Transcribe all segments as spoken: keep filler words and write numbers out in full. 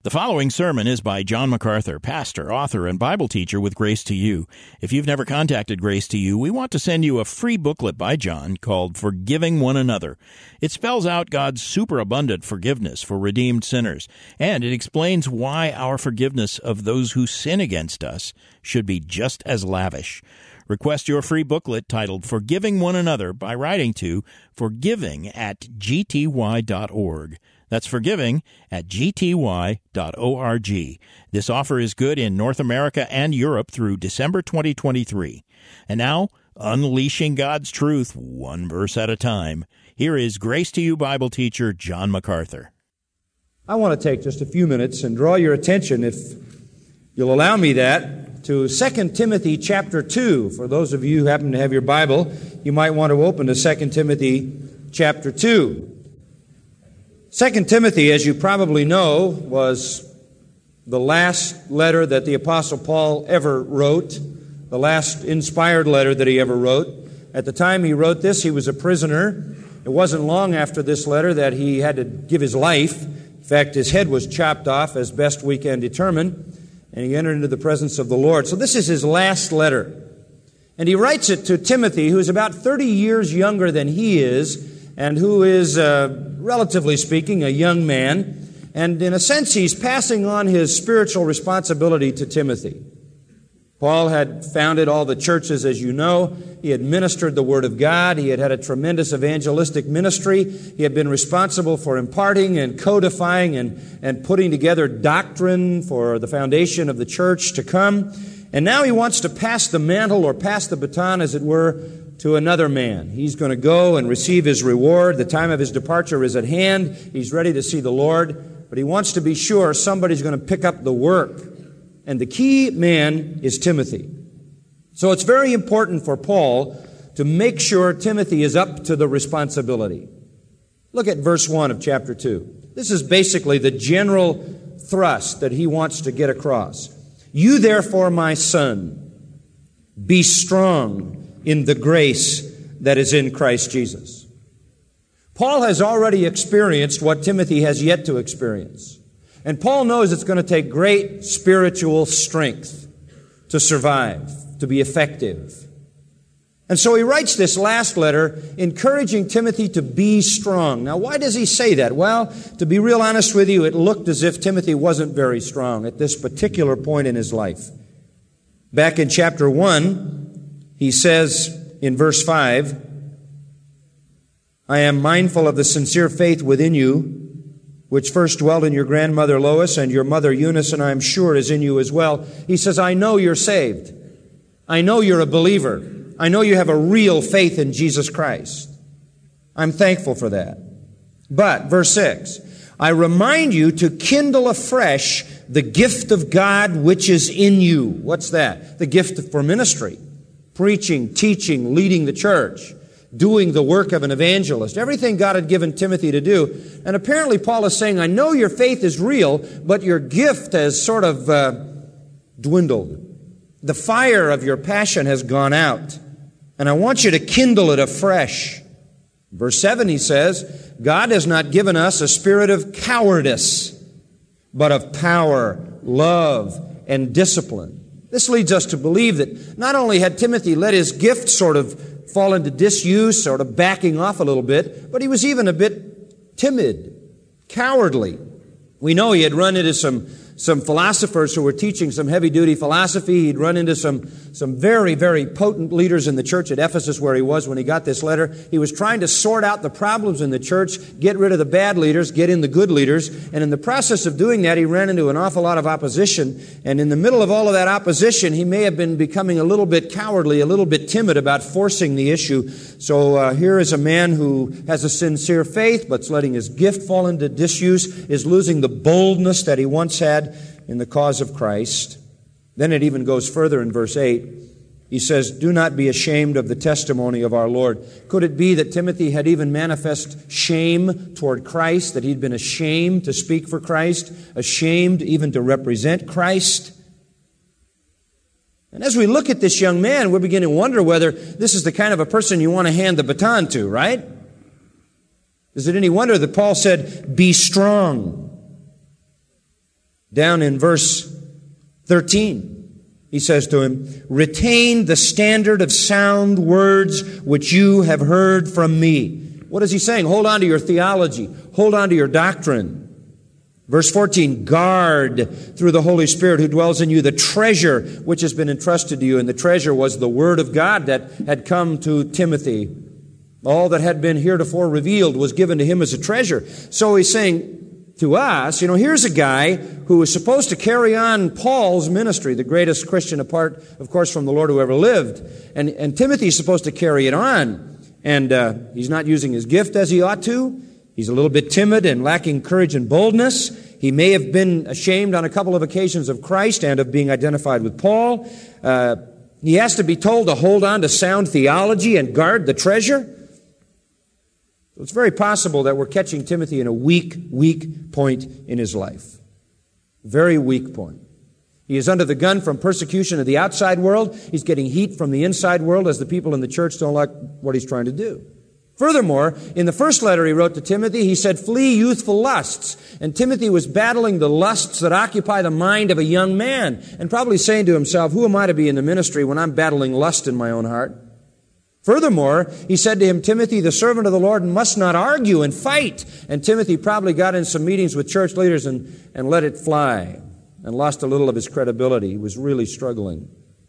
The following sermon is by John MacArthur, pastor, author, and Bible teacher with Grace to You. If you've never contacted Grace to You, we want to send you a free booklet by John called Forgiving One Another. It spells out God's superabundant forgiveness for redeemed sinners, and it explains why our forgiveness of those who sin against us should be just as lavish. Request your free booklet titled Forgiving One Another by writing to forgiving at g t y dot org. That's forgiving at g t y dot org. This offer is good in North America and Europe through December twenty twenty-three. And now, unleashing God's truth one verse at a time, here is Grace to You Bible teacher John MacArthur. I want to take just a few minutes and draw your attention, if you'll allow me that, to Second Timothy chapter two. For those of you who happen to have your Bible, you might want to open to Second Timothy chapter two. Second Timothy, as you probably know, was the last letter that the Apostle Paul ever wrote, the last inspired letter that he ever wrote. At the time he wrote this, he was a prisoner. It wasn't long after this letter that he had to give his life. In fact, his head was chopped off as best we can determine, and he entered into the presence of the Lord. So this is his last letter. And he writes it to Timothy, who is about thirty years younger than he is, and who is, uh, relatively speaking, a young man. And in a sense, he's passing on his spiritual responsibility to Timothy. Paul had founded all the churches, as you know. He had ministered the Word of God. He had had a tremendous evangelistic ministry. He had been responsible for imparting and codifying and, and putting together doctrine for the foundation of the church to come. And now he wants to pass the mantle, or pass the baton, as it were, to another man. He's going to go and receive his reward. The time of his departure is at hand. He's ready to see the Lord. But he wants to be sure somebody's going to pick up the work. And the key man is Timothy. So it's very important for Paul to make sure Timothy is up to the responsibility. Look at verse one of chapter two. This is basically the general thrust that he wants to get across. You therefore, my son, be strong in the grace that is in Christ Jesus. Paul has already experienced what Timothy has yet to experience. And Paul knows it's going to take great spiritual strength to survive, to be effective. And so he writes this last letter encouraging Timothy to be strong. Now, why does he say that? Well, to be real honest with you, it looked as if Timothy wasn't very strong at this particular point in his life. Back in chapter one, he says in verse five, I am mindful of the sincere faith within you, which first dwelt in your grandmother Lois, and your mother Eunice, and I am sure is in you as well. He says, I know you're saved. I know you're a believer. I know you have a real faith in Jesus Christ. I'm thankful for that. But, verse six, I remind you to kindle afresh the gift of God which is in you. What's that? The gift for ministry. Preaching, teaching, leading the church, doing the work of an evangelist, everything God had given Timothy to do. And apparently Paul is saying, I know your faith is real, but your gift has sort of uh, dwindled. The fire of your passion has gone out, and I want you to kindle it afresh. Verse seven, he says, God has not given us a spirit of cowardice, but of power, love, and discipline. This leads us to believe that not only had Timothy let his gift sort of fall into disuse, sort of backing off a little bit, but he was even a bit timid, cowardly. We know he had run into some some philosophers who were teaching some heavy-duty philosophy. He'd run into some, some very, very potent leaders in the church at Ephesus where he was when he got this letter. He was trying to sort out the problems in the church, get rid of the bad leaders, get in the good leaders. And in the process of doing that, he ran into an awful lot of opposition. And in the middle of all of that opposition, he may have been becoming a little bit cowardly, a little bit timid about forcing the issue. So uh, here is a man who has a sincere faith, but's letting his gift fall into disuse, is losing the boldness that he once had in the cause of Christ. Then it even goes further in verse eight. He says, do not be ashamed of the testimony of our Lord. Could it be that Timothy had even manifest shame toward Christ, that he'd been ashamed to speak for Christ, ashamed even to represent Christ? And as we look at this young man, we're beginning to wonder whether this is the kind of a person you want to hand the baton to, right? Is it any wonder that Paul said, be strong? Down in verse thirteen, he says to him, retain the standard of sound words which you have heard from me. What is he saying? Hold on to your theology. Hold on to your doctrine. Verse fourteen, guard through the Holy Spirit who dwells in you the treasure which has been entrusted to you. And the treasure was the Word of God that had come to Timothy. All that had been heretofore revealed was given to him as a treasure. So he's saying to us, you know, here's a guy who was supposed to carry on Paul's ministry, the greatest Christian apart, of course, from the Lord who ever lived. And, and Timothy's supposed to carry it on. And uh, he's not using his gift as he ought to. He's a little bit timid and lacking courage and boldness. He may have been ashamed on a couple of occasions of Christ and of being identified with Paul. Uh, he has to be told to hold on to sound theology and guard the treasure. So it's very possible that we're catching Timothy in a weak, weak point in his life. Very weak point. He is under the gun from persecution of the outside world. He's getting heat from the inside world as the people in the church don't like what he's trying to do. Furthermore, in the first letter he wrote to Timothy, he said, flee youthful lusts. And Timothy was battling the lusts that occupy the mind of a young man and probably saying to himself, who am I to be in the ministry when I'm battling lust in my own heart? Furthermore, he said to him, Timothy, the servant of the Lord, must not argue and fight. And Timothy probably got in some meetings with church leaders and, and let it fly and lost a little of his credibility. He was really struggling.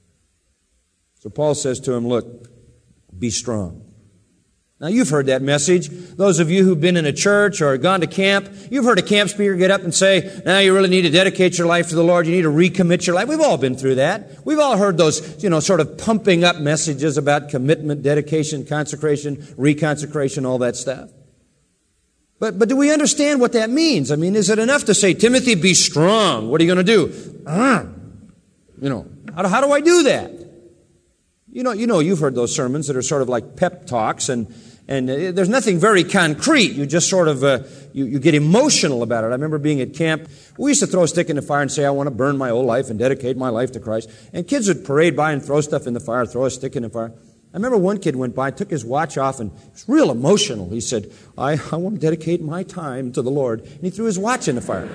So Paul says to him, look, be strong. Now, you've heard that message. Those of you who've been in a church or gone to camp, you've heard a camp speaker get up and say, now you really need to dedicate your life to the Lord. You need to recommit your life. We've all been through that. We've all heard those, you know, sort of pumping up messages about commitment, dedication, consecration, reconsecration, all that stuff. But, but do we understand what that means? I mean, is it enough to say, Timothy, be strong? What are you going to do? Uh, you know, how, how do I do that? You know, you know, you've heard those sermons that are sort of like pep talks, and and uh, there's nothing very concrete. You just sort of uh, you, you get emotional about it. I remember being at camp. We used to throw a stick in the fire and say, "I want to burn my whole life and dedicate my life to Christ." And kids would parade by and throw stuff in the fire, throw a stick in the fire. I remember one kid went by, took his watch off, and was real emotional. He said, "I I want to dedicate my time to the Lord," and he threw his watch in the fire.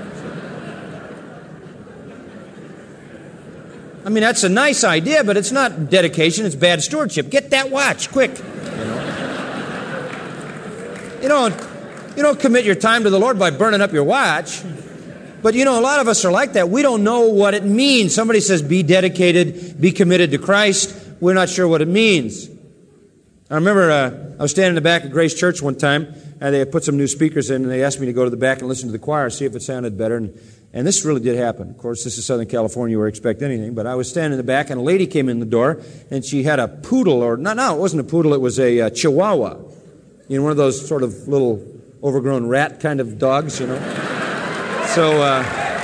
I mean, that's a nice idea, but it's not dedication, it's bad stewardship. Get that watch, quick. You know? You don't, you don't commit your time to the Lord by burning up your watch. But, you know, a lot of us are like that. We don't know what it means. Somebody says, be dedicated, be committed to Christ. We're not sure what it means. I remember uh, I was standing in the back of Grace Church one time, and they had put some new speakers in, and they asked me to go to the back and listen to the choir, see if it sounded better. And And this really did happen. Of course, this is Southern California where you expect anything. But I was standing in the back, and a lady came in the door, and she had a poodle, or no, no, it wasn't a poodle, it was a uh, Chihuahua. You know, one of those sort of little overgrown rat kind of dogs, you know. So, uh,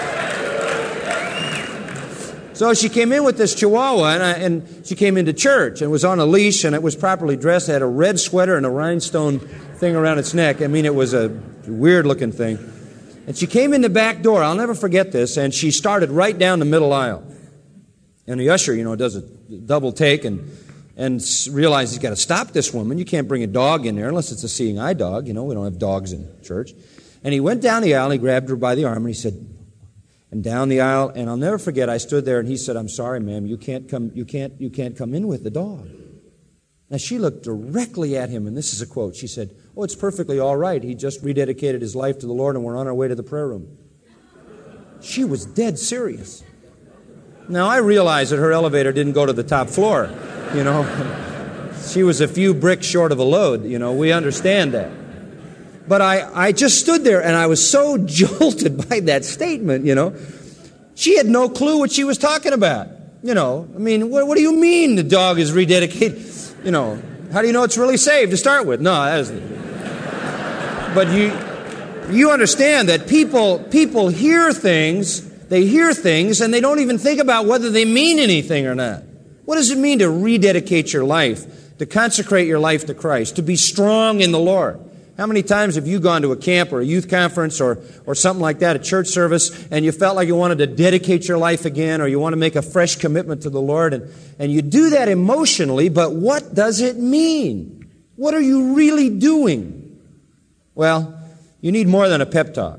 so she came in with this Chihuahua, and, I, and she came into church, and was on a leash, and it was properly dressed. It had a red sweater and a rhinestone thing around its neck. I mean, it was a weird-looking thing. And she came in the back door, I'll never forget this, and she started right down the middle aisle. And the usher, you know, does a double take and and realizes he's got to stop this woman. You can't bring a dog in there unless it's a seeing eye dog. You know, we don't have dogs in church. And he went down the aisle, he grabbed her by the arm, and he said, and down the aisle, and I'll never forget, I stood there, and he said, I'm sorry, ma'am, you can't come, you can't, you can't come in with the dog. Now, she looked directly at him, and this is a quote. She said, oh, it's perfectly all right. He just rededicated his life to the Lord, and we're on our way to the prayer room. She was dead serious. Now, I realize that her elevator didn't go to the top floor, you know. She was a few bricks short of a load, you know. We understand that. But I, I just stood there, and I was so jolted by that statement, you know. She had no clue what she was talking about, you know. I mean, what, what do you mean the dog is rededicated? You know, how do you know it's really saved to start with? No, that isn't. But you you understand that people people hear things, they hear things, and they don't even think about whether they mean anything or not. What does it mean to rededicate your life, to consecrate your life to Christ, to be strong in the Lord? How many times have you gone to a camp or a youth conference or, or something like that, a church service, and you felt like you wanted to dedicate your life again, or you want to make a fresh commitment to the Lord, and, and you do that emotionally, but what does it mean? What are you really doing? Well, you need more than a pep talk.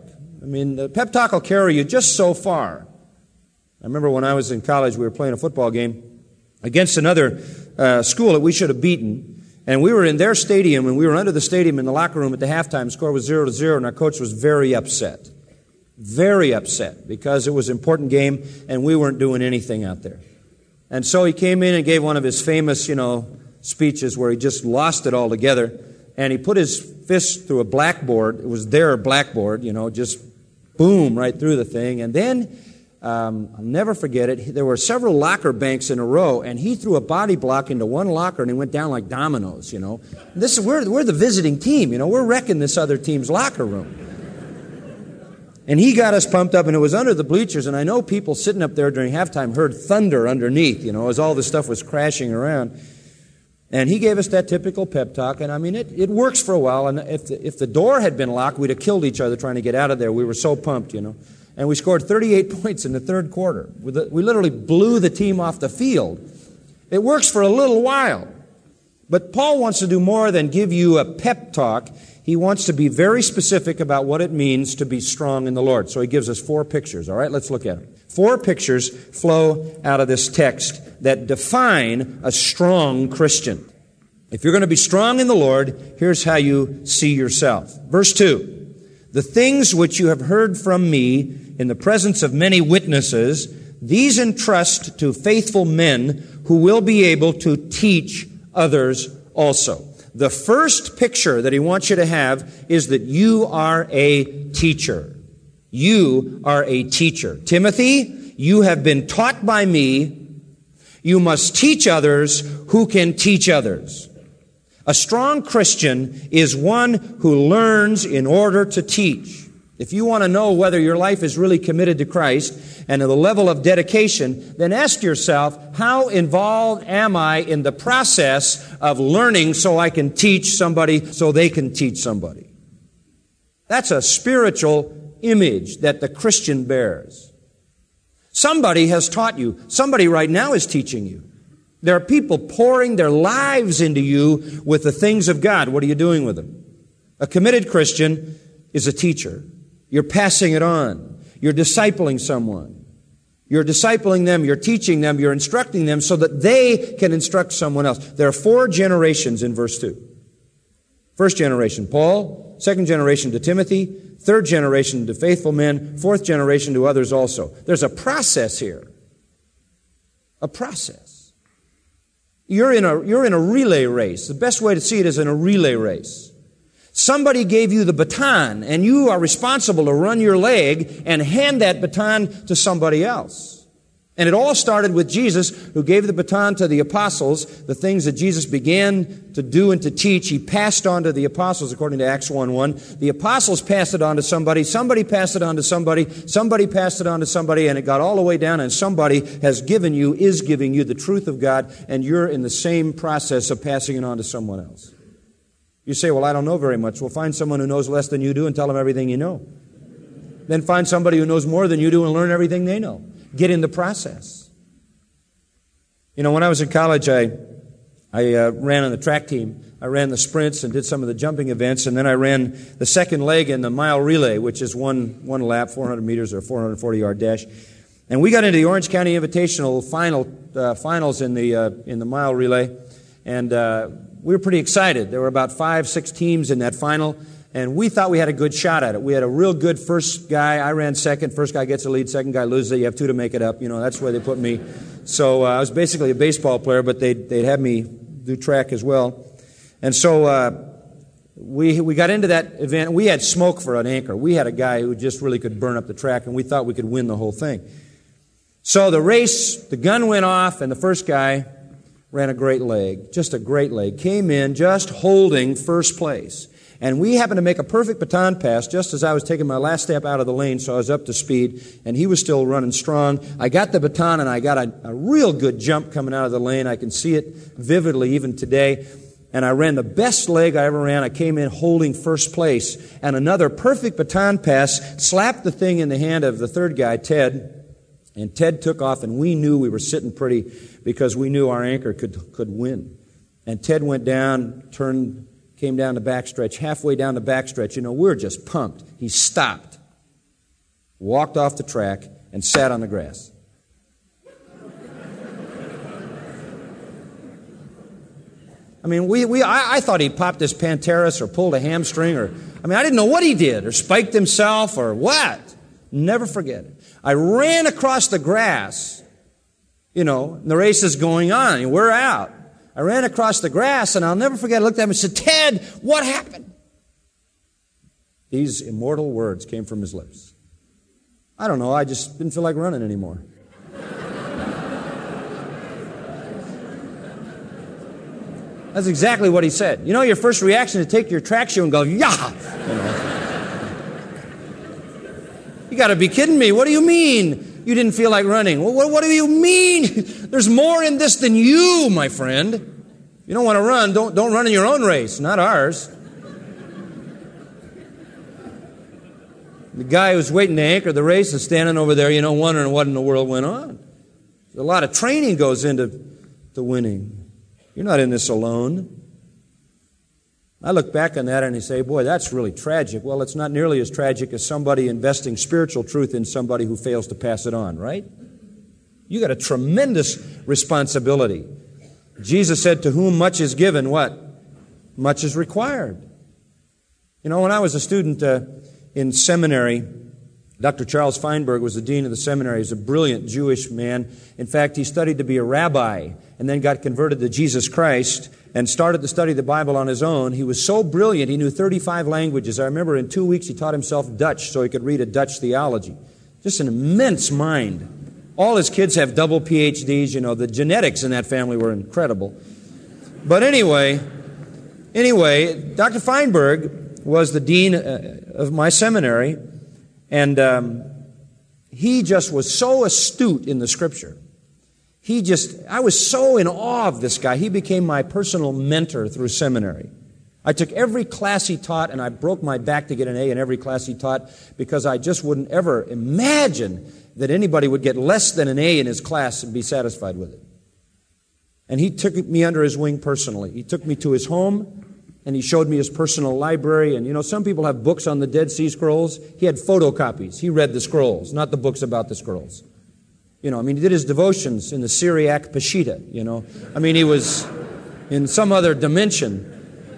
I mean, the pep talk will carry you just so far. I remember when I was in college, we were playing a football game against another uh, school that we should have beaten. And we were in their stadium, and we were under the stadium in the locker room at the halftime. Score was zero to zero, and our coach was very upset. Very upset, because it was an important game, and we weren't doing anything out there. And so he came in and gave one of his famous, you know, speeches where he just lost it all together. And he put his fist through a blackboard. It was their blackboard, you know, just boom, right through the thing. And then, um, I'll never forget it, there were several locker banks in a row, and he threw a body block into one locker, and he went down like dominoes, you know. This is, we're, we're the visiting team, you know. We're wrecking this other team's locker room. And he got us pumped up, and it was under the bleachers, and I know people sitting up there during halftime heard thunder underneath, you know, as all this stuff was crashing around. And he gave us that typical pep talk, and I mean, it, it works for a while, and if the, if the door had been locked, we'd have killed each other trying to get out of there. We were so pumped, you know. And we scored thirty-eight points in the third quarter. We literally blew the team off the field. It works for a little while. But Paul wants to do more than give you a pep talk. He wants to be very specific about what it means to be strong in the Lord. So he gives us four pictures. All right, let's look at them. Four pictures flow out of this text that define a strong Christian. If you're going to be strong in the Lord, here's how you see yourself. Verse two, the things which you have heard from me in the presence of many witnesses, these entrust to faithful men who will be able to teach others also. The first picture that he wants you to have is that you are a teacher. You are a teacher. Timothy, you have been taught by me. You must teach others who can teach others. A strong Christian is one who learns in order to teach. If you want to know whether your life is really committed to Christ and to the level of dedication, then ask yourself, how involved am I in the process of learning so I can teach somebody so they can teach somebody? That's a spiritual image that the Christian bears. Somebody has taught you. Somebody right now is teaching you. There are people pouring their lives into you with the things of God. What are you doing with them? A committed Christian is a teacher. You're passing it on. You're discipling someone. You're discipling them, you're teaching them, you're instructing them so that they can instruct someone else. There are four generations in verse two. First generation, Paul. Second generation to Timothy. Third generation to faithful men. Fourth generation to others also. There's a process here. A process. You're in a, you're in a relay race. The best way to see it is in a relay race. Somebody gave you the baton, and you are responsible to run your leg and hand that baton to somebody else. And it all started with Jesus, who gave the baton to the apostles. The things that Jesus began to do and to teach, he passed on to the apostles, according to Acts one one. The apostles passed it on to somebody, somebody passed it on to somebody, somebody passed it on to somebody, and it got all the way down, and somebody has given you, is giving you the truth of God, and you're in the same process of passing it on to someone else. You say, well, I don't know very much. Well, find someone who knows less than you do and tell them everything you know. Then find somebody who knows more than you do and learn everything they know. Get in the process. You know, when I was in college, I I uh, ran on the track team. I ran the sprints and did some of the jumping events, and then I ran the second leg in the mile relay, which is one one lap, four hundred meters or four hundred forty yard dash. And we got into the Orange County Invitational final uh, finals in the uh, in the mile relay, and uh, we were pretty excited. There were about five, six teams in that final, and we thought we had a good shot at it. We had a real good first guy. I ran second. First guy gets the lead. Second guy loses it. You have two to make it up. You know, that's where they put me. So uh, I was basically a baseball player, but they'd, they'd have me do track as well. And so uh, we we got into that event. We had smoke for an anchor. We had a guy who just really could burn up the track, and we thought we could win the whole thing. So the race, the gun went off, and the first guy ran a great leg, just a great leg, came in just holding first place. And we happened to make a perfect baton pass just as I was taking my last step out of the lane, so I was up to speed, and he was still running strong. I got the baton, and I got a, a real good jump coming out of the lane. I can see it vividly even today. And I ran the best leg I ever ran. I came in holding first place. And another perfect baton pass slapped the thing in the hand of the third guy, Ted. And Ted took off, and we knew we were sitting pretty because we knew our anchor could could win. And Ted went down, turned, came down the backstretch. Halfway down the backstretch, you know, we're just pumped. He stopped. walked off the track, and sat on the grass. I mean, we, we, I, I thought he popped his Panteris or pulled a hamstring, or, I mean, I didn't know what he did, or spiked himself, or what. Never forget it. I ran across the grass, you know, and the race is going on, and we're out. I ran across the grass, and I'll never forget, I looked at him and said, "Ted, what happened?" These immortal words came from his lips. I don't know, I just didn't feel like running anymore. That's exactly what he said. You know, your first reaction is to take your track shoe and go, "Yah!" You know. You got to be kidding me. What do you mean you didn't feel like running? What, what, what do you mean? There's more in this than you, my friend. If you don't want to run, don't, don't run in your own race, not ours. The guy who's waiting to anchor the race is standing over there, you know, wondering what in the world went on. A lot of training goes into to winning. You're not in this alone. I look back on that and I say, boy, that's really tragic. Well, it's not nearly as tragic as somebody investing spiritual truth in somebody who fails to pass it on, right? You got a tremendous responsibility. Jesus said, "To whom much is given, what? Much is required." You know, when I was a student uh, in seminary, Doctor Charles Feinberg was the dean of the seminary. He was a brilliant Jewish man. In fact, he studied to be a rabbi and then got converted to Jesus Christ and started to study the Bible on his own. He was so brilliant, he knew thirty-five languages. I remember in two weeks he taught himself Dutch so he could read a Dutch theology. Just an immense mind. All his kids have double P H Ds. You know, the genetics in that family were incredible. But anyway, anyway, Doctor Feinberg was the dean of my seminary. And um, he just was so astute in the Scripture. He just, I was so in awe of this guy. He became my personal mentor through seminary. I took every class he taught, and I broke my back to get an A in every class he taught because I just wouldn't ever imagine that anybody would get less than an A in his class and be satisfied with it. And he took me under his wing personally. He took me to his home, and he showed me his personal library. And, you know, some people have books on the Dead Sea Scrolls. He had photocopies. He read the scrolls, not the books about the scrolls. You know, I mean, he did his devotions in the Syriac Peshitta, you know. I mean, he was in some other dimension.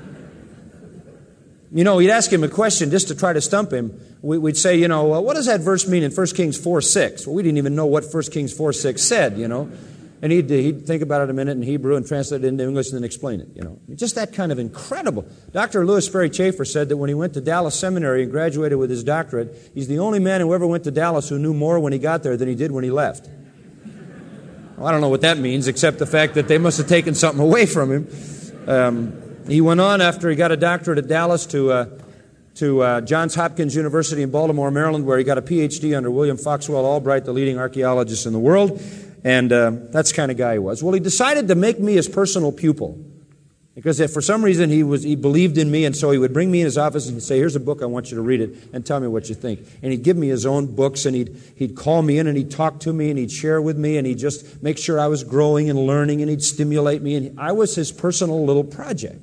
You know, we'd ask him a question just to try to stump him. We'd say, you know, well, what does that verse mean in First Kings four six? Well, we didn't even know what First Kings four six said, you know. And he'd, he'd think about it a minute in Hebrew and translate it into English and then explain it, you know. Just that kind of incredible. Doctor Louis Sperry Chafer said that when he went to Dallas Seminary and graduated with his doctorate, he's the only man who ever went to Dallas who knew more when he got there than he did when he left. Well, I don't know what that means, except the fact that they must have taken something away from him. Um, he went on after he got a doctorate at Dallas to uh, to uh, Johns Hopkins University in Baltimore, Maryland, where he got a P H D under William Foxwell Albright, the leading archaeologist in the world. And uh, that's the kind of guy he was. Well, he decided to make me his personal pupil. Because if for some reason he was he believed in me, and so he would bring me in his office and he'd say, "Here's a book, I want you to read it, and tell me what you think." And he'd give me his own books, and he'd he'd call me in, and he'd talk to me, and he'd share with me, and he'd just make sure I was growing and learning, and he'd stimulate me. And I was his personal little project.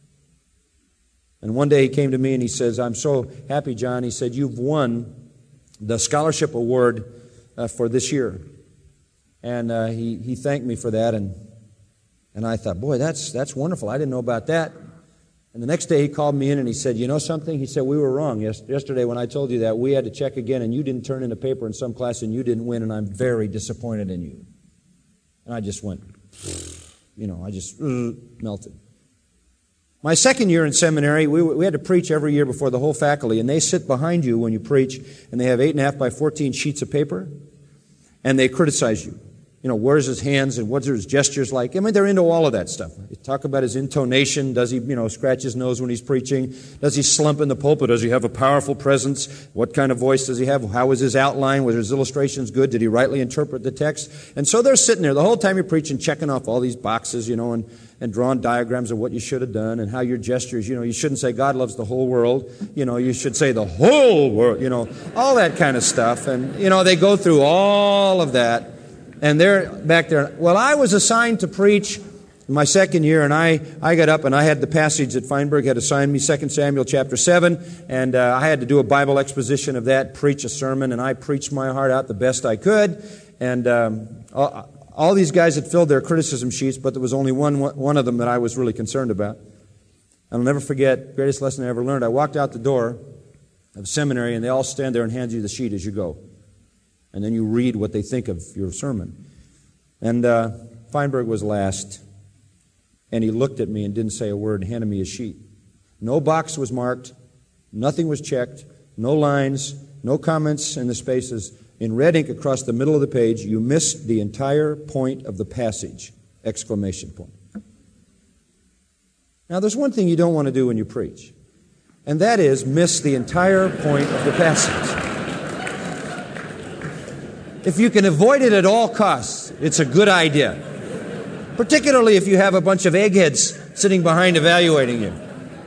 And one day he came to me and he says, "I'm so happy, John." He said, "You've won the scholarship award uh, for this year." And uh, he, he thanked me for that, and and I thought, boy, that's that's wonderful. I didn't know about that. And the next day he called me in and he said, "You know something?" He said, "We were wrong yes, yesterday when I told you that. We had to check again, and you didn't turn in a paper in some class, and you didn't win, and I'm very disappointed in you." And I just went, you know, I just uh, melted. My second year in seminary, we, we had to preach every year before the whole faculty, and they sit behind you when you preach, and they have eight and a half by fourteen sheets of paper, and they criticize you. You know, where's his hands and what's his gestures like? I mean, they're into all of that stuff. They talk about his intonation. Does he, you know, scratch his nose when he's preaching? Does he slump in the pulpit? Does he have a powerful presence? What kind of voice does he have? How was his outline? Was his illustrations good? Did he rightly interpret the text? And so they're sitting there the whole time you're preaching, checking off all these boxes, you know, and, and drawing diagrams of what you should have done and how your gestures, you know, you shouldn't say God loves the whole world. You know, you should say the whole world, you know, all that kind of stuff. And, you know, they go through all of that. And they're back there. Well, I was assigned to preach In my second year, and I, I got up and I had the passage that Feinberg had assigned me, Second Samuel chapter seven, and uh, I had to do a Bible exposition of that, preach a sermon, and I preached my heart out the best I could. And um, all, all these guys had filled their criticism sheets, but there was only one, one of them that I was really concerned about. I'll never forget, greatest lesson I ever learned. I walked out the door of seminary, and they all stand there and hand you the sheet as you go. And then you read what they think of your sermon. And uh, Feinberg was last. And he looked at me and didn't say a word and handed me a sheet. No box was marked. Nothing was checked. No lines. No comments in the spaces. In red ink across the middle of the page, you missed the entire point of the passage! Exclamation point. Now, there's one thing you don't want to do when you preach. And that is miss the entire point of the passage. If you can avoid it at all costs, it's a good idea. Particularly if you have a bunch of eggheads sitting behind evaluating you.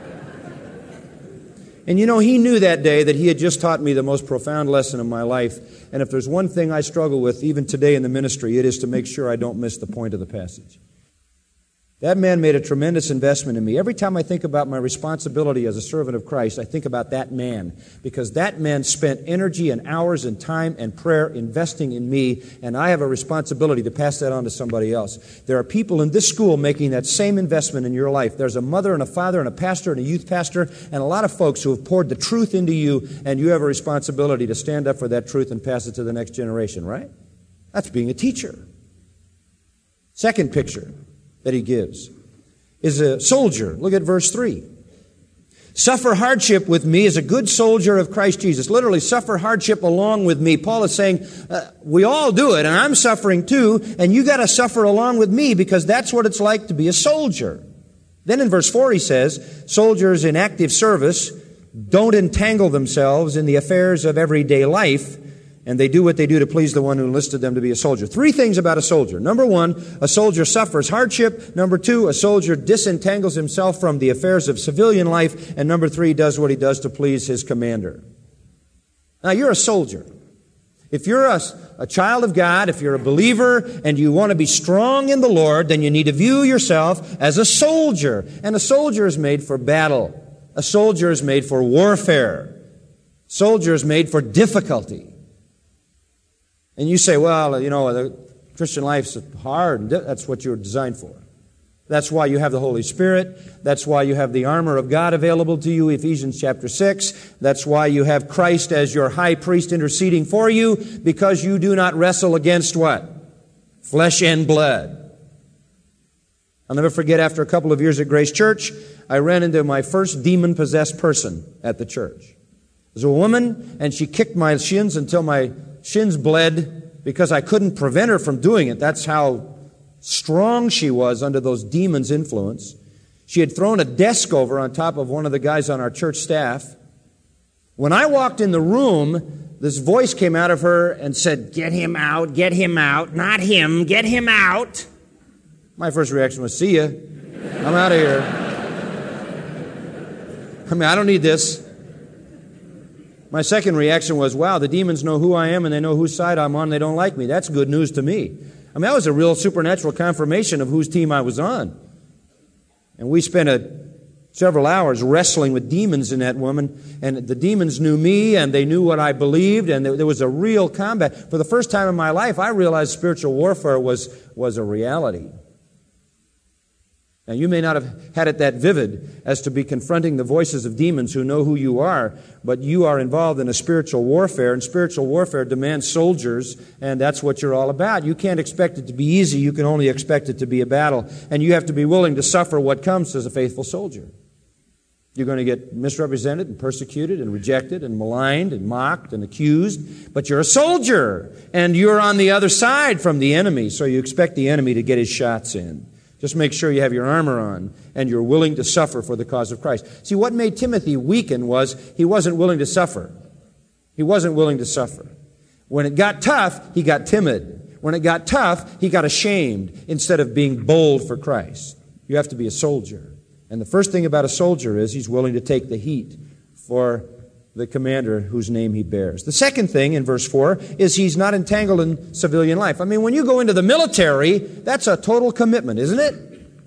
And you know, he knew that day that he had just taught me the most profound lesson of my life. And if there's one thing I struggle with, even today in the ministry, it is to make sure I don't miss the point of the passage. That man made a tremendous investment in me. Every time I think about my responsibility as a servant of Christ, I think about that man. Because that man spent energy and hours and time and prayer investing in me, and I have a responsibility to pass that on to somebody else. There are people in this school making that same investment in your life. There's a mother and a father and a pastor and a youth pastor and a lot of folks who have poured the truth into you, and you have a responsibility to stand up for that truth and pass it to the next generation, right? That's being a teacher. Second picture that he gives is a soldier. Look at verse three. Suffer hardship with me as a good soldier of Christ Jesus. Literally, suffer hardship along with me. Paul is saying, uh, we all do it, and I'm suffering too, and you got to suffer along with me because that's what it's like to be a soldier. Then in verse four he says, soldiers in active service don't entangle themselves in the affairs of everyday life, and they do what they do to please the one who enlisted them to be a soldier. Three things about a soldier. Number one, a soldier suffers hardship. Number two, a soldier disentangles himself from the affairs of civilian life. And number three, does what he does to please his commander. Now, you're a soldier. If you're a, a child of God, if you're a believer, and you want to be strong in the Lord, then you need to view yourself as a soldier. And a soldier is made for battle. A soldier is made for warfare. A soldier is made for difficulty. And you say, well, you know, the Christian life's hard, and that's what you're designed for. That's why you have the Holy Spirit. That's why you have the armor of God available to you, Ephesians chapter six. That's why you have Christ as your high priest interceding for you, because you do not wrestle against what? Flesh and blood. I'll never forget, after a couple of years at Grace Church, I ran into my first demon-possessed person at the church. It was a woman, and she kicked my shins until my shins bled because I couldn't prevent her from doing it. That's how strong she was under those demons' influence. She had thrown a desk over on top of one of the guys on our church staff. When I walked in the room, this voice came out of her and said, "Get him out, get him out, not him, get him out." My first reaction was, "See ya. I'm out of here. I mean, I don't need this." My second reaction was, wow, the demons know who I am and they know whose side I'm on. They don't like me. That's good news to me. I mean, that was a real supernatural confirmation of whose team I was on. And we spent a, several hours wrestling with demons in that woman. And the demons knew me and they knew what I believed. And there, there was a real combat. For the first time in my life, I realized spiritual warfare was, was a reality. Now, you may not have had it that vivid as to be confronting the voices of demons who know who you are, but you are involved in a spiritual warfare, and spiritual warfare demands soldiers, and that's what you're all about. You can't expect it to be easy. You can only expect it to be a battle, and you have to be willing to suffer what comes as a faithful soldier. You're going to get misrepresented and persecuted and rejected and maligned and mocked and accused, but you're a soldier, and you're on the other side from the enemy, so you expect the enemy to get his shots in. Just make sure you have your armor on and you're willing to suffer for the cause of Christ. See, what made Timothy weaken was he wasn't willing to suffer. He wasn't willing to suffer. When it got tough, he got timid. When it got tough, he got ashamed instead of being bold for Christ. You have to be a soldier. And the first thing about a soldier is he's willing to take the heat for the commander whose name he bears. The second thing in verse four is he's not entangled in civilian life. I mean, when you go into the military, that's a total commitment, isn't it?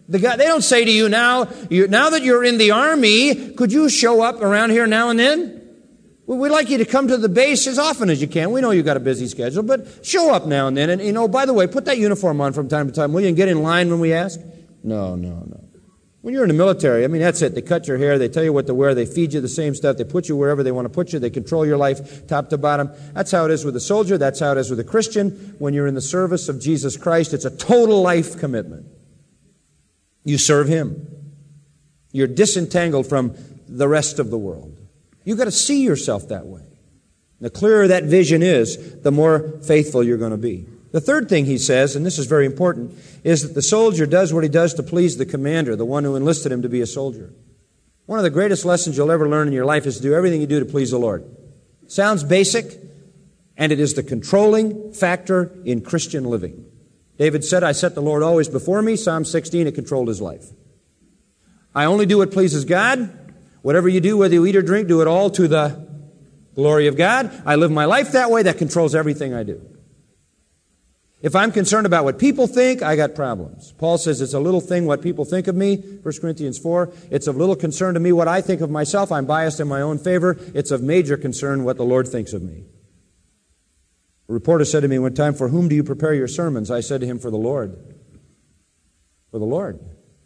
The guy, they don't say to you, now, you, now that you're in the Army, could you show up around here now and then? Well, we'd like you to come to the base as often as you can. We know you've got a busy schedule, but show up now and then. And, you know, by the way, put that uniform on from time to time, will you, and get in line when we ask? No, no, no. When you're in the military, I mean, that's it. They cut your hair. They tell you what to wear. They feed you the same stuff. They put you wherever they want to put you. They control your life top to bottom. That's how it is with a soldier. That's how it is with a Christian. When you're in the service of Jesus Christ, it's a total life commitment. You serve Him. You're disentangled from the rest of the world. You've got to see yourself that way. The clearer that vision is, the more faithful you're going to be. The third thing he says, and this is very important, is that the soldier does what he does to please the commander, the one who enlisted him to be a soldier. One of the greatest lessons you'll ever learn in your life is to do everything you do to please the Lord. Sounds basic, and it is the controlling factor in Christian living. David said, I set the Lord always before me. Psalm sixteen, it controlled his life. I only do what pleases God. Whatever you do, whether you eat or drink, do it all to the glory of God. I live my life that way. That controls everything I do. If I'm concerned about what people think, I got problems. Paul says it's a little thing what people think of me, First Corinthians four. It's of little concern to me what I think of myself. I'm biased in my own favor. It's of major concern what the Lord thinks of me. A reporter said to me one time, for whom do you prepare your sermons? I said to him, for the Lord. For the Lord.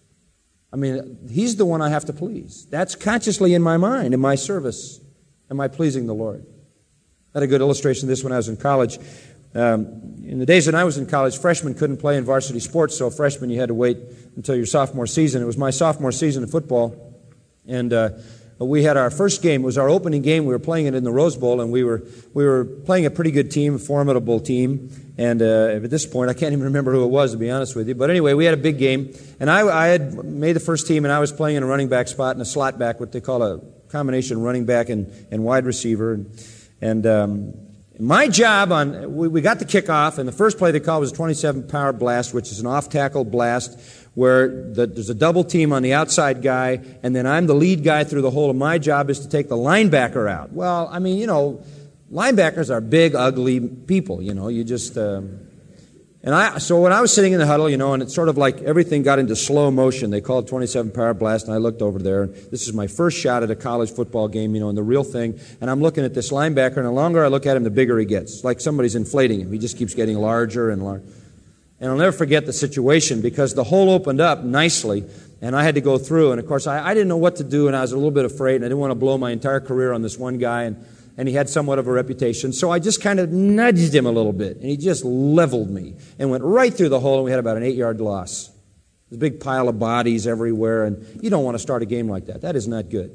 I mean, He's the one I have to please. That's consciously in my mind, in my service. Am I pleasing the Lord? I had a good illustration of this when I was in college. Um, in the days when I was in college, freshmen couldn't play in varsity sports, so freshmen, you had to wait until your sophomore season. It was my sophomore season of football, and uh, we had our first game. It was our opening game. We were playing it in the Rose Bowl, and we were we were playing a pretty good team, a formidable team. And uh, at this point, I can't even remember who it was, to be honest with you. But anyway, we had a big game, and I, I had made the first team, and I was playing in a running back spot and a slot back, what they call a combination running back and, and wide receiver. And, and um, my job on, we, we got the kickoff, and the first play they called was a twenty-seven power blast, which is an off-tackle blast, where the, there's a double team on the outside guy, and then I'm the lead guy through the whole, and my job is to take the linebacker out. Well, I mean, you know, linebackers are big, ugly people, you know, you just, um, and I, so when I was sitting in the huddle, you know, and it's sort of like everything got into slow motion. They called twenty-seven power blast, and I looked over there, and this is my first shot at a college football game, you know, and the real thing, and I'm looking at this linebacker, and the longer I look at him, the bigger he gets. It's like somebody's inflating him. He just keeps getting larger and larger. And I'll never forget the situation, because the hole opened up nicely, and I had to go through, and of course, I, I didn't know what to do, and I was a little bit afraid, and I didn't want to blow my entire career on this one guy, and And he had somewhat of a reputation. So I just kind of nudged him a little bit. And he just leveled me and went right through the hole, and we had about an eight-yard loss. There's a big pile of bodies everywhere, and you don't want to start a game like that. That is not good.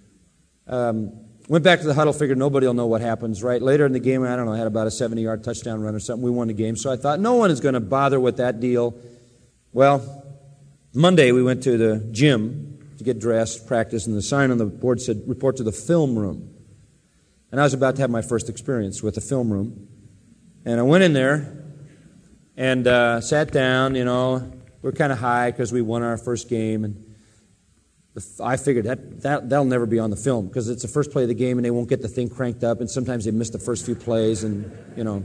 Um, went back to the huddle, figured nobody will know what happens, right? Later in the game, I don't know, I had about a seventy-yard touchdown run or something. We won the game. So I thought, no one is going to bother with that deal. Well, Monday we went to the gym to get dressed, practice, and the sign on the board said, report to the film room. And I was about to have my first experience with the film room. And I went in there and uh, sat down, you know. We were kind of high because we won our first game. And the, I figured that, that, that'll never be on the film, because it's the first play of the game and they won't get the thing cranked up. And sometimes they miss the first few plays and, you know.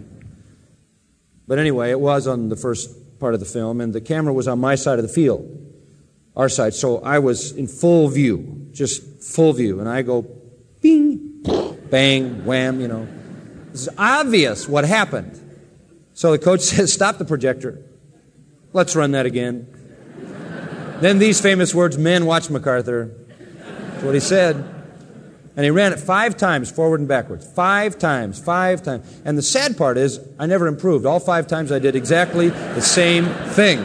But anyway, it was on the first part of the film. And the camera was on my side of the field, our side. So I was in full view, just full view. And I go, bing. Bang, wham, you know. It's obvious what happened. So the coach says, stop the projector. Let's run that again. Then these famous words, men, watch MacArthur. That's what he said. And he ran it five times, forward and backwards. Five times, five times. And the sad part is, I never improved. All five times I did exactly the same thing.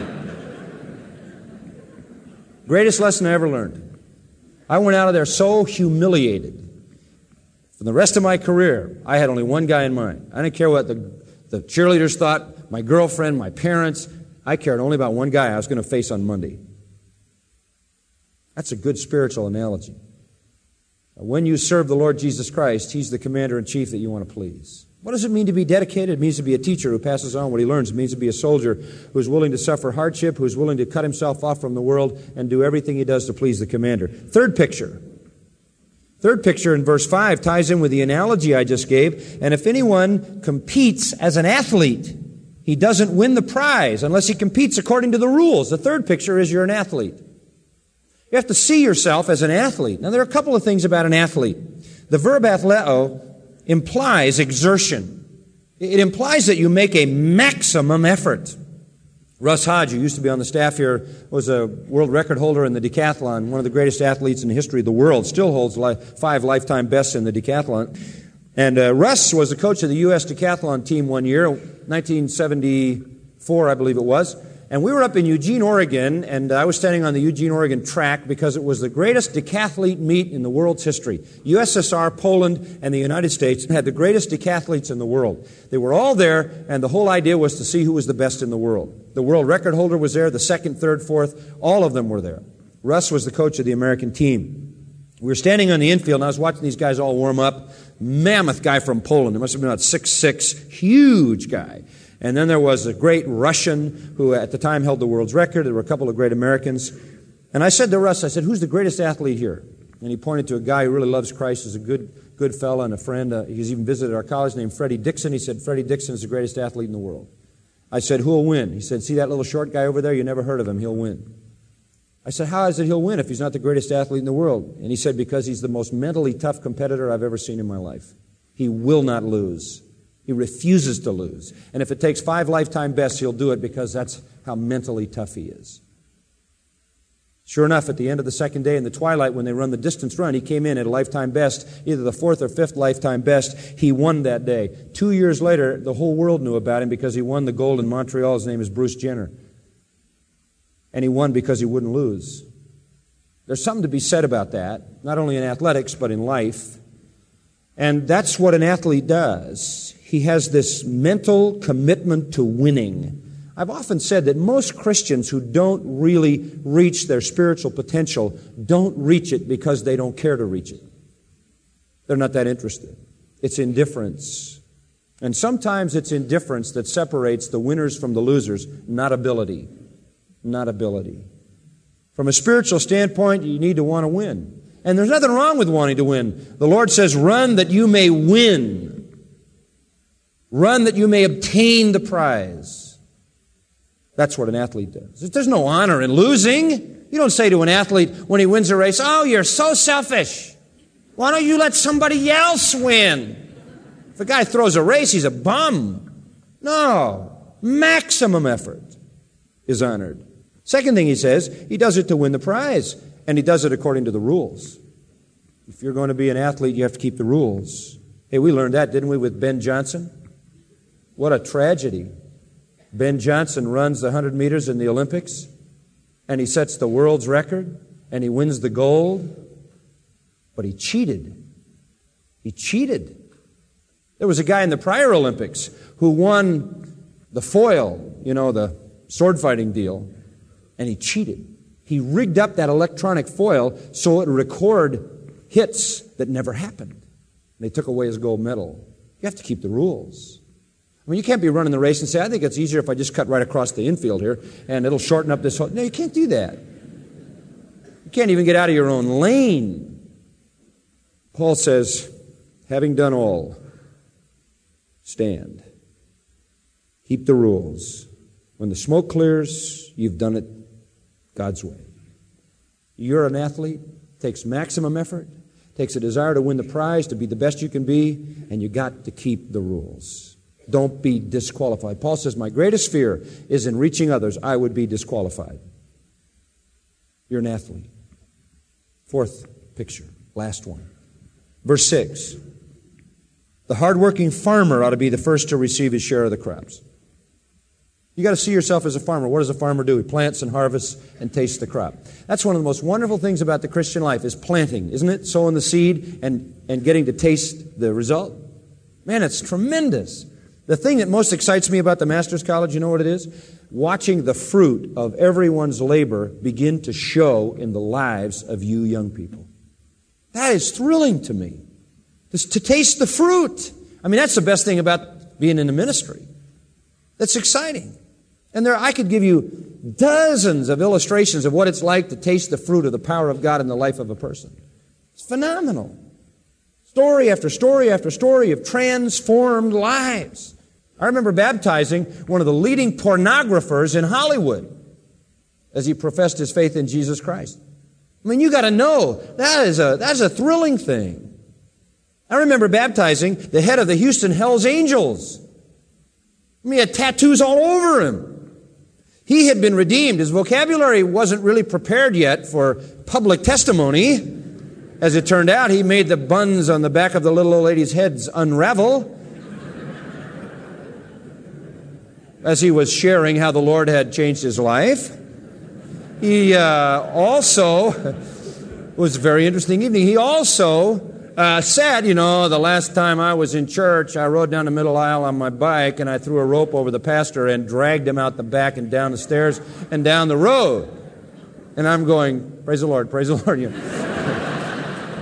Greatest lesson I ever learned. I went out of there so humiliated. For the rest of my career, I had only one guy in mind. I didn't care what the, the cheerleaders thought, my girlfriend, my parents. I cared only about one guy I was going to face on Monday. That's a good spiritual analogy. When you serve the Lord Jesus Christ, He's the commander-in-chief that you want to please. What does it mean to be dedicated? It means to be a teacher who passes on what he learns. It means to be a soldier who is willing to suffer hardship, who is willing to cut himself off from the world and do everything he does to please the commander. Third picture. Third picture in verse five ties in with the analogy I just gave. And if anyone competes as an athlete, He doesn't win the prize unless he competes according to the rules. The third picture is you're an athlete. You have to see yourself as an athlete. Now, there are a couple of things about an athlete. The verb athleo implies exertion. It implies that you make a maximum effort. Russ Hodge, who used to be on the staff here, was a world record holder in the decathlon, one of the greatest athletes in the history of the world, still holds li- five lifetime bests in the decathlon. And uh, Russ was the coach of the U S decathlon team one year, nineteen seventy-four, I believe it was. And we were up in Eugene, Oregon, and I was standing on the Eugene, Oregon track because it was the greatest decathlete meet in the world's history. U S S R, Poland, and the United States had the greatest decathletes in the world. They were all there, and the whole idea was to see who was the best in the world. The world record holder was there, the second, third, fourth, all of them were there. Russ was the coach of the American team. We were standing on the infield, and I was watching these guys all warm up. Mammoth guy from Poland. There must have been about six six, huge guy. And then there was a great Russian who at the time held the world's record. There were a couple of great Americans. And I said to Russ, I said, who's the greatest athlete here? And he pointed to a guy who really loves Christ, is a good good fella and a friend. Uh, he's even visited our college, named Freddie Dixon. He said, Freddie Dixon is the greatest athlete in the world. I said, who'll win? He said, see that little short guy over there? You never heard of him. He'll win. I said, how is it he'll win if he's not the greatest athlete in the world? And he said, because he's the most mentally tough competitor I've ever seen in my life. He will not lose. He refuses to lose. And if it takes five lifetime bests, he'll do it because that's how mentally tough he is. Sure enough, at the end of the second day in the twilight, when they run the distance run, he came in at a lifetime best, either the fourth or fifth lifetime best. He won that day. Two years later, the whole world knew about him because he won the gold in Montreal. His name is Bruce Jenner. And he won because he wouldn't lose. There's something to be said about that, not only in athletics, but in life. And that's what an athlete does. He has this mental commitment to winning. I've often said that most Christians who don't really reach their spiritual potential don't reach it because they don't care to reach it. They're not that interested. It's indifference. And sometimes it's indifference that separates the winners from the losers, not ability. Not ability. From a spiritual standpoint, you need to want to win. And there's nothing wrong with wanting to win. The Lord says, run that you may win. Run that you may obtain the prize. That's what an athlete does. There's no honor in losing. You don't say to an athlete when he wins a race, oh, you're so selfish. Why don't you let somebody else win? If a guy throws a race, he's a bum. No. Maximum effort is honored. Second thing he says, he does it to win the prize, and he does it according to the rules. If you're going to be an athlete, you have to keep the rules. Hey, we learned that, didn't we, with Ben Johnson? What a tragedy. Ben Johnson runs the one hundred meters in the Olympics, and he sets the world's record, and he wins the gold, but he cheated. He cheated. There was a guy in the prior Olympics who won the foil, you know, the sword fighting deal, and he cheated. He rigged up that electronic foil so it would record hits that never happened. And they took away his gold medal. You have to keep the rules. I mean, you can't be running the race and say, I think it's easier if I just cut right across the infield here and it'll shorten up this whole... No, you can't do that. You can't even get out of your own lane. Paul says, having done all, stand. Keep the rules. When the smoke clears, you've done it God's way. You're an athlete, takes maximum effort, takes a desire to win the prize, to be the best you can be, and you got to keep the rules. Don't be disqualified. Paul says, my greatest fear is in reaching others, I would be disqualified. You're an athlete. Fourth picture, last one. Verse six. The hardworking farmer ought to be the first to receive his share of the crops. You got to see yourself as a farmer. What does a farmer do? He plants and harvests and tastes the crop. That's one of the most wonderful things about the Christian life is planting, isn't it? Sowing the seed and, and getting to taste the result. Man, it's tremendous. The thing that most excites me about the Master's College, you know what it is? Watching the fruit of everyone's labor begin to show in the lives of you young people. That is thrilling to me. Just to taste the fruit. I mean, that's the best thing about being in the ministry. That's exciting. And there, I could give you dozens of illustrations of what it's like to taste the fruit of the power of God in the life of a person. It's phenomenal. Story after story after story of transformed lives. I remember baptizing one of the leading pornographers in Hollywood as he professed his faith in Jesus Christ. I mean, you got to know, that is a that's a thrilling thing. I remember baptizing the head of the Houston Hells Angels. I mean, he had tattoos all over him. He had been redeemed. His vocabulary wasn't really prepared yet for public testimony. As it turned out, he made the buns on the back of the little old ladies' heads unravel as he was sharing how the Lord had changed his life. He uh, also, it was a very interesting evening, he also uh, said, you know, the last time I was in church, I rode down the middle aisle on my bike and I threw a rope over the pastor and dragged him out the back and down the stairs and down the road. And I'm going, praise the Lord, praise the Lord. You know.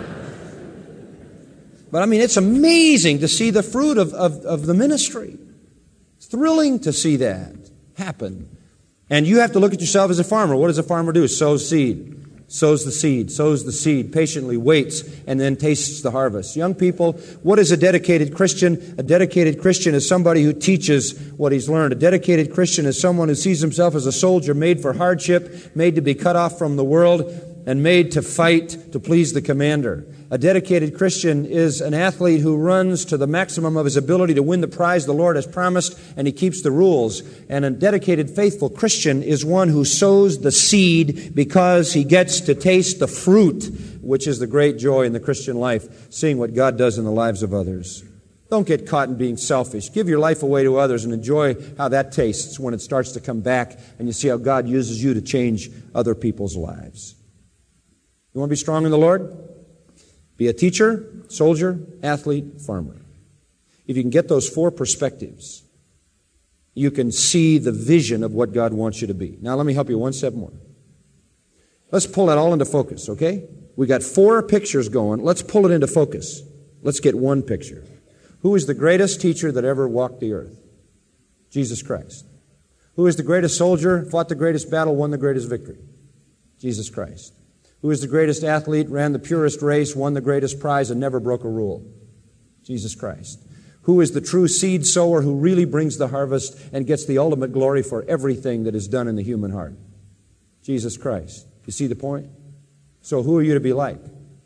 But I mean, it's amazing to see the fruit of, of, of the ministry. It's thrilling to see that happen. And you have to look at yourself as a farmer. What does a farmer do? Sows seed. Sows the seed. Sows the seed. Patiently waits and then tastes the harvest. Young people, what is a dedicated Christian? A dedicated Christian is somebody who teaches what he's learned. A dedicated Christian is someone who sees himself as a soldier made for hardship, made to be cut off from the world, and made to fight to please the commander. A dedicated Christian is an athlete who runs to the maximum of his ability to win the prize the Lord has promised, and he keeps the rules. And a dedicated, faithful Christian is one who sows the seed because he gets to taste the fruit, which is the great joy in the Christian life, seeing what God does in the lives of others. Don't get caught in being selfish. Give your life away to others and enjoy how that tastes when it starts to come back and you see how God uses you to change other people's lives. You want to be strong in the Lord? Be a teacher, soldier, athlete, farmer. If you can get those four perspectives, you can see the vision of what God wants you to be. Now let me help you one step more. Let's pull that all into focus, okay? We got four pictures going. Let's pull it into focus. Let's get one picture. Who is the greatest teacher that ever walked the earth? Jesus Christ. Who is the greatest soldier, fought the greatest battle, won the greatest victory? Jesus Christ. Who is the greatest athlete, ran the purest race, won the greatest prize, and never broke a rule? Jesus Christ. Who is the true seed sower who really brings the harvest and gets the ultimate glory for everything that is done in the human heart? Jesus Christ. You see the point? So who are you to be like?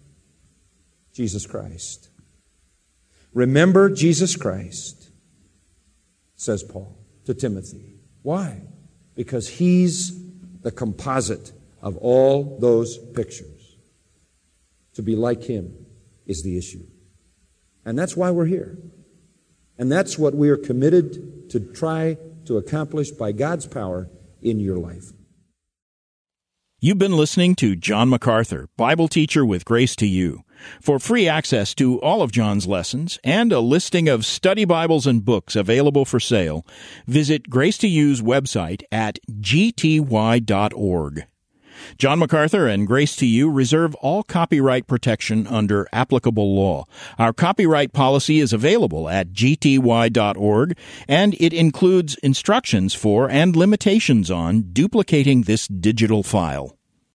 Jesus Christ. Remember Jesus Christ, says Paul to Timothy. Why? Because he's the composite of all those pictures. To be like him is the issue. And that's why we're here. And that's what we are committed to try to accomplish by God's power in your life. You've been listening to John MacArthur, Bible teacher with Grace to You. For free access to all of John's lessons and a listing of study Bibles and books available for sale, visit Grace to You's website at g t y dot org. John MacArthur and Grace to You reserve all copyright protection under applicable law. Our copyright policy is available at g t y dot org, and it includes instructions for and limitations on duplicating this digital file.